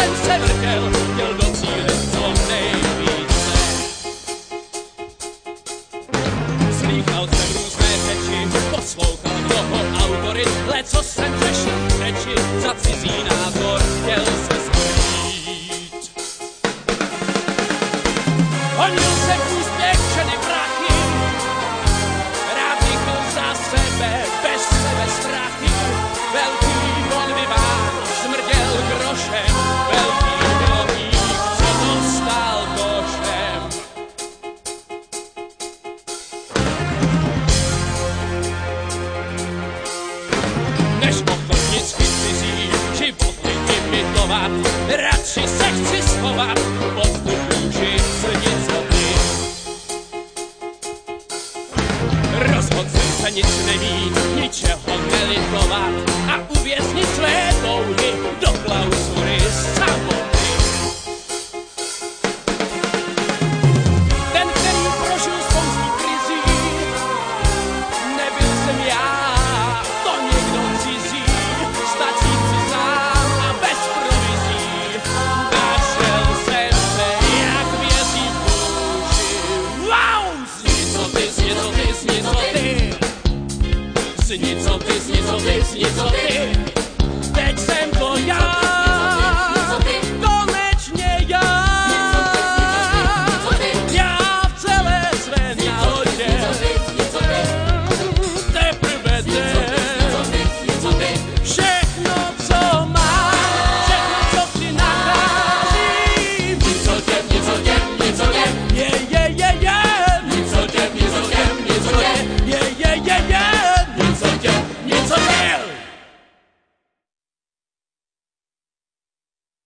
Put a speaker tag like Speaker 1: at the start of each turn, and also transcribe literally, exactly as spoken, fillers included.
Speaker 1: ten se vrtěl, chtěl do cíle co nejvíce. Slýchal jsem různé řeči, poslouchal mnoho autorit, leco jsem řešil řeči, za cizí názor chtěl se skrýt. Honil jsem úspěch všechny prachy, rád vznikl za sebe, bez sebe strachy. Velký on vyván, smrděl grošem, velký milovník, co dostal košem. Než ochotnit cizí životy imitovat, radši se chci schovat pod tu kůži srdcicoty. Rozhodl jsem se nic nemít, ničeho nelitovat a uvěznit své touhy do klauzury samoty. Ten, který prožil spoustu krizí, nebyl jsem já, to někdo cizí, stačí si sám a bez provizí. Našel jsem se, jak vězí v kůži. Wow! Zní co ty, zní co ty, zní co ty. Zní co ty, zní co ty, zní co ty.